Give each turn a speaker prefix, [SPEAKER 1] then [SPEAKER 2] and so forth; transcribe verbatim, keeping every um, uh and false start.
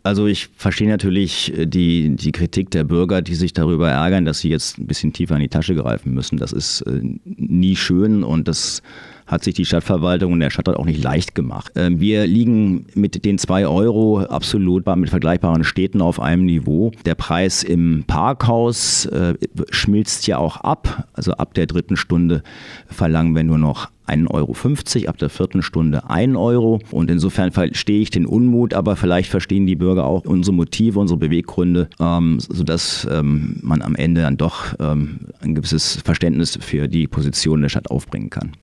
[SPEAKER 1] Also ich verstehe natürlich die, die Kritik der Bürger, die sich darüber ärgern, dass sie jetzt ein bisschen tiefer in die Tasche greifen müssen. Das ist äh, nie schön und das hat sich die Stadtverwaltung und der Stadtrat auch nicht leicht gemacht. Wir liegen mit den zwei Euro absolut mit vergleichbaren Städten auf einem Niveau. Der Preis im Parkhaus äh, schmilzt ja auch ab. Also ab der dritten Stunde verlangen wir nur noch ein Euro fünfzig, ab der vierten Stunde ein Euro. Und insofern verstehe ich den Unmut, aber vielleicht verstehen die Bürger auch unsere Motive, unsere Beweggründe, ähm, sodass ähm, man am Ende dann doch ähm, ein gewisses Verständnis für die Position der Stadt aufbringen kann.